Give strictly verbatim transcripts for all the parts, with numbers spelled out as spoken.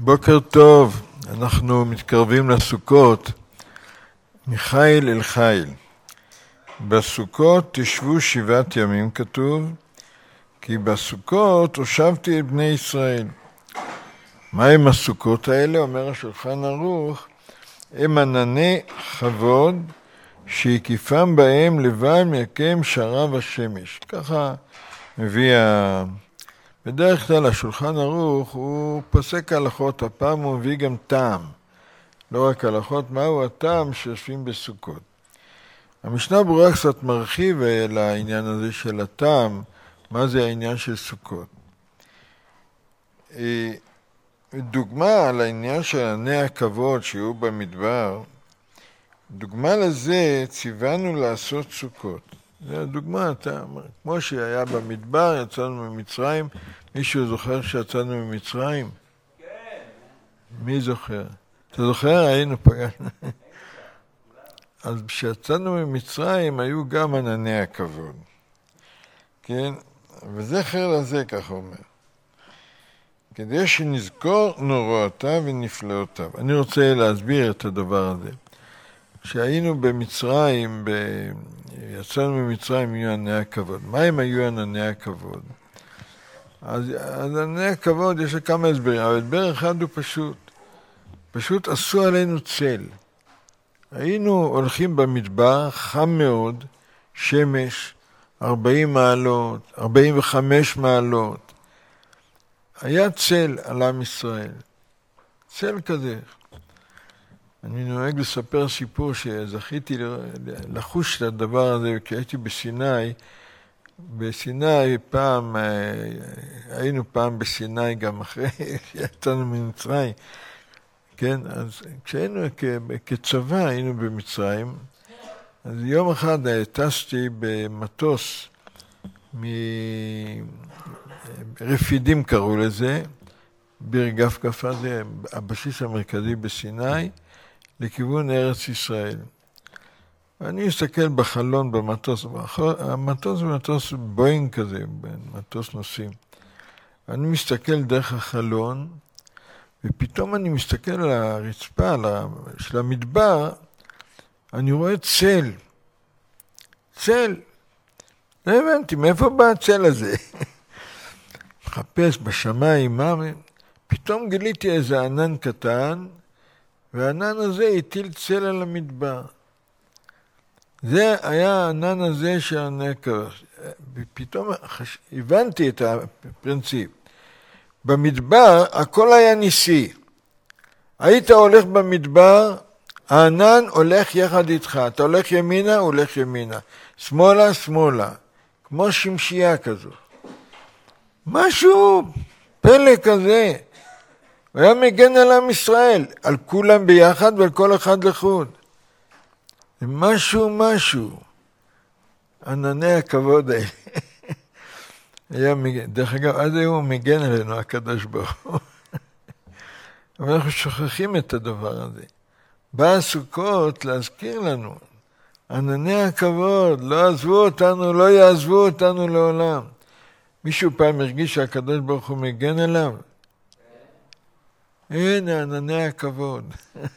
בוקר טוב, אנחנו מתקרבים לסוכות, מחיל אל חיל. בסוכות תשבו שבעת ימים כתוב, כי בסוכות הושבתי את בני ישראל. מה הם הסוכות האלה? אומר השולחן ערוך, הם ענני חבוד שהקיפם בהם לבן מיקם שרב השמש. ככה מביא ה... בדרך כלל השולחן ערוך הוא פוסק הלכות, הפעם הוא מביא גם טעם. לא רק הלכות, מהו הטעם שיושבים בסוכות. המשנה ברורה קצת מרחיב לעניין הזה של הטעם, מה זה העניין של סוכות. דוגמה על העניין של עני הכבוד שיהיו במדבר, דוגמה לזה ציוונו לעשות סוכות. זה הדוגמה, אתה, כמו שהיה במדבר, יצאנו ממצרים, מישהו זוכר שיצאנו ממצרים? כן. מי זוכר? אתה זוכר? היינו פגענו. אז כשיצאנו ממצרים היו גם ענני הכבוד. כן? וזכר לזה, כך אומר. כדי שנזכור נוראותיו ונפלאותיו. אני רוצה להסביר את הדבר הזה. כשהיינו במצרים, ב... יצאנו ממצרים, היו ענני הכבוד. מה הם היו ענני הכבוד? אז ענני הכבוד יש כמה הסברים, אבל הסבר אחד הוא פשוט. פשוט עשו עלינו צל. היינו הולכים במדבר, חם מאוד, שמש, ארבעים מעלות, ארבעים וחמש מעלות. היה צל על עם ישראל. צל כזה. אני נוהג לספר סיפור שזכיתי לחוש את הדבר הזה, כי הייתי בסיני. בסיני פעם, היינו פעם בסיני גם אחרי שיצאנו ממצרים. כן, אז כשהיינו כצבא, היינו במצרים. אז יום אחד טסתי במטוס מרפידים קראו לזה, ביר גפגפה, זה הבסיס המרכזי בסיני, לכיוון ארץ ישראל. ואני מסתכל בחלון במטוס, המטוס זה מטוס בוינג כזה, מטוס נוסעים. אני מסתכל דרך החלון, ופתאום אני מסתכל על הרצפה של המדבר, אני רואה צל. צל. לא הבנתי, מאיפה בא הצל הזה? מחפש בשמיים, מה? פתאום גיליתי איזה ענן קטן, והענן הזה הטיל צל על המדבר. זה היה הענן הזה של הנקר. ופתאום הבנתי את הפרינציפ. במדבר הכל היה ניסי. היית הולך במדבר, הענן הולך יחד איתך. אתה הולך ימינה, הוא הולך ימינה. שמאלה, שמאלה. כמו שמשייה כזו. משהו פלא כזה. הוא היה מגן על עם ישראל, על כולם ביחד ועל כל אחד לחוד. זה משהו, משהו. ענני הכבוד האלה. היה מגן, דרך אגב, עד היום הוא מגן עלינו, הקדוש ברוך הוא. אבל אנחנו שוכחים את הדבר הזה. בא הסוכות להזכיר לנו, ענני הכבוד, לא עזבו אותנו, לא יעזבו אותנו לעולם. מישהו פעם הרגיש שהקדוש ברוך הוא מגן עליו? הנה, ענני הכבוד.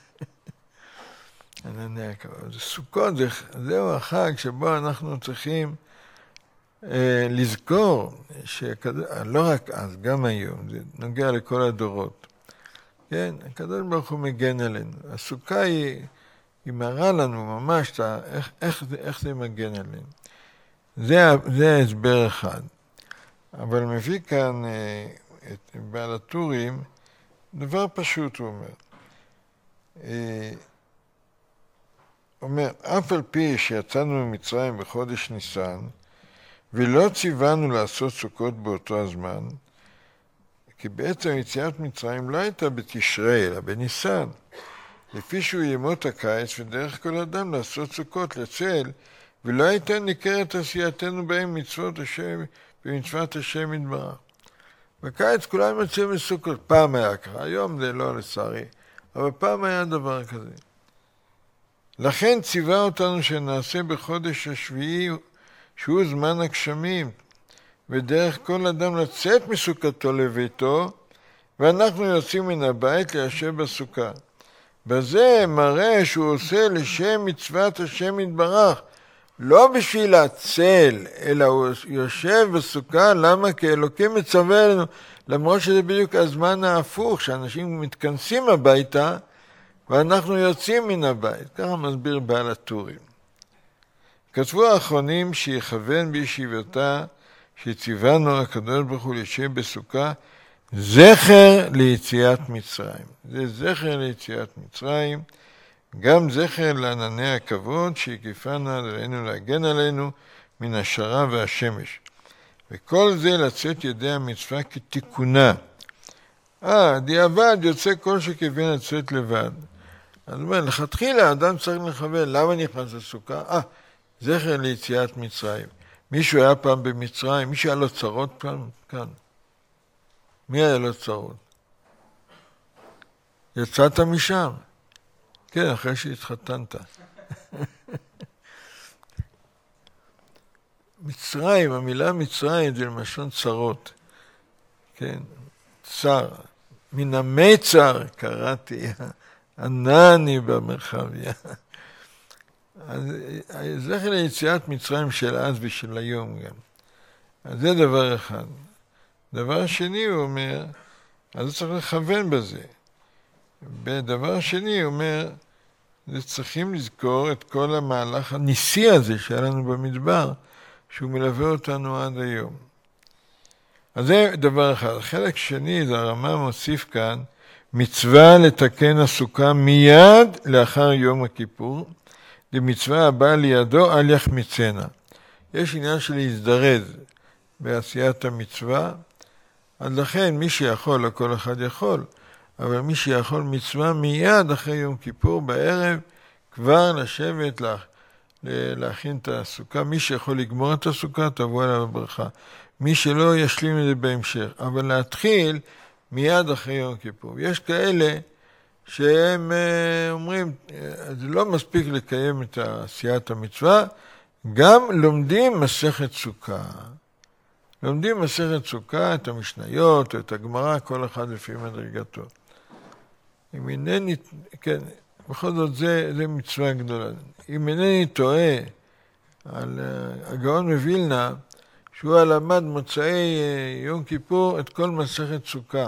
ענני הכבוד. סוכות, זה, זהו החג שבו אנחנו צריכים אה, לזכור, שקדוש, לא רק אז, גם היום, זה נוגע לכל הדורות. כן, הקדוש ברוך הוא מגן עלינו. הסוכה היא, היא מראה לנו ממש אתה, איך, איך, זה, איך זה מגן עלינו. זה, זה ההסבר אחד. אבל מביא כאן אה, את בעל הטורים, דבר פשוט הוא אומר. אה, אומר, אף על פי שיצאנו ממצרים בחודש ניסן, ולא ציוונו לעשות סוכות באותו הזמן, כי בעצם יציאת מצרים לא הייתה בתשרי, אלא בניסן. לפי שהוא ימות הקיץ, ודרך כל אדם לעשות סוכות לצל, ולא הייתה ניכרת עשייתנו בהם מצוות השם, במצוות השם יתברך. בקיץ כולם יוצאים מסוכות. פעם היה ככה, היום זה לא לצערי, אבל פעם היה דבר כזה. לכן ציווה אותנו שנעשה בחודש השביעי, שהוא זמן הגשמים, ודרך כל אדם לצאת מסוכתו לביתו, ואנחנו יוצאים מן הבית ליישב בסוכה. בזה מראה שהוא עושה לשם מצוות השם יתברך, לא בשביל הצל, אלא הוא יושב בסוכה, למה? כי אלוקים מצווה לנו, למרות שזה בדיוק הזמן ההפוך, שאנשים מתכנסים הביתה, ואנחנו יוצאים מן הבית. ככה מסביר בעל הטורים. כתבו האחרונים שיכוון בישיבתה, שציוונו הקדוש ברוך הוא לשב בסוכה, זכר ליציאת מצרים. זה זכר ליציאת מצרים, גם זכר לענני הכבוד שהקיפנו עלינו להגן עלינו מן השרה והשמש. וכל זה לצאת ידי המצווה כתיקונה. אה, דיעבד יוצא כל שכיוון לצאת לבד. אז אומר, לכתחילה האדם צריך לכוון, למה נכנס לסוכה? אה, זכר ליציאת מצרים. מישהו היה פעם במצרים, מישהו היה לו צרות פעם? כאן. מי היה לו צרות? יצאת משם. כן, אחרי שהתחתנת. מצרים, המילה מצרים זה למשל צרות. כן, צר. מן המיצר קראתי, ענני במרחביה. אז זכר ליציאת מצרים של אז ושל היום גם. אז זה דבר אחד. דבר שני הוא אומר, אז צריך לכוון בזה. בדבר שני הוא אומר, צריכים לזכור את כל המהלך הניסי הזה שהיה לנו במדבר, שהוא מלווה אותנו עד היום. אז זה דבר אחד. חלק שני, זה הרמ"א מוסיף כאן, מצווה לתקן הסוכה מיד לאחר יום הכיפור, למצווה הבאה לידו אל יחמיצנה. יש עניין של להזדרז בעשיית המצווה, אז לכן מי שיכול, לא כל אחד יכול, אבל מי שיכול מצווה מיד אחרי יום כיפור בערב, כבר לשבת לה, להכין את הסוכה. מי שיכול לגמור את הסוכה, תבוא אליו הברכה. מי שלא, ישלים את זה בהמשך. אבל להתחיל מיד אחרי יום כיפור. יש כאלה שהם אומרים, זה לא מספיק לקיים את עשיית המצווה, גם לומדים מסכת סוכה. לומדים מסכת סוכה, את המשניות, את הגמרא, כל אחד לפי מדרגתו. אם אינני, כן, בכל זאת זה, זה מצווה גדולה. אם אינני טועה על הגאון מווילנה, שהוא למד מוצאי יום כיפור את כל מסכת סוכה.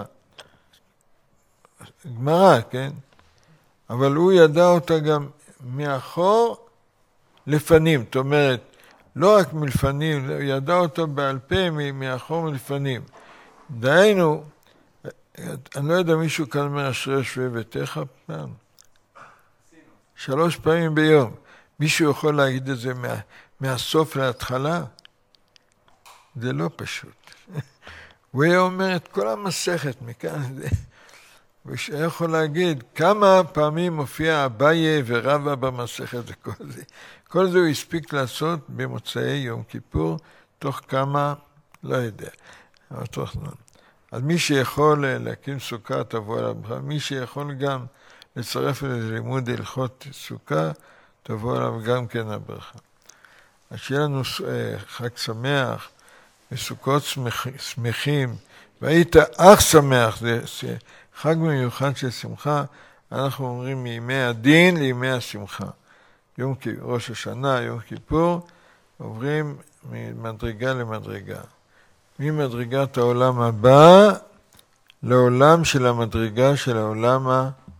גמרא, כן? אבל הוא ידע אותה גם מאחור לפנים. זאת אומרת, לא רק מלפנים, הוא ידע אותו בעל פה מאחור מלפנים. דהיינו, אני לא יודע, מישהו כאן אומר אשרי יושבי ביתך פעם? שלוש פעמים ביום. מישהו יכול להגיד את זה מה, מהסוף להתחלה? זה לא פשוט. הוא היה אומר את כל המסכת מכאן. הוא יכול להגיד כמה פעמים מופיע אביי ורבא במסכת וכל זה. כל זה הוא הספיק לעשות במוצאי יום כיפור, תוך כמה, לא יודע, אבל תוך זמן. אז מי שיכול להקים סוכה, תבוא אליו ברכה. מי שיכול גם לצרף ללימוד הלכות סוכה, תבוא אליו גם כן הברכה. אז שיהיה לנו חג שמח, וסוכות שמחים, והיית אך שמח, זה חג מיוחד של שמחה, אנחנו אומרים מימי הדין לימי השמחה. יום ראש השנה, יום כיפור, עוברים ממדרגה למדרגה. ממדרגת העולם הבא לעולם של המדרגה של העולם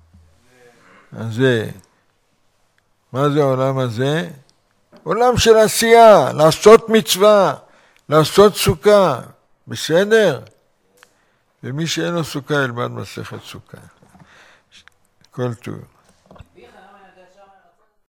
הזה. מה זה העולם הזה? עולם של עשייה, לעשות מצווה, לעשות סוכה. בסדר? ומי שאין לו סוכה ילמד מסכת סוכה. כל טוב.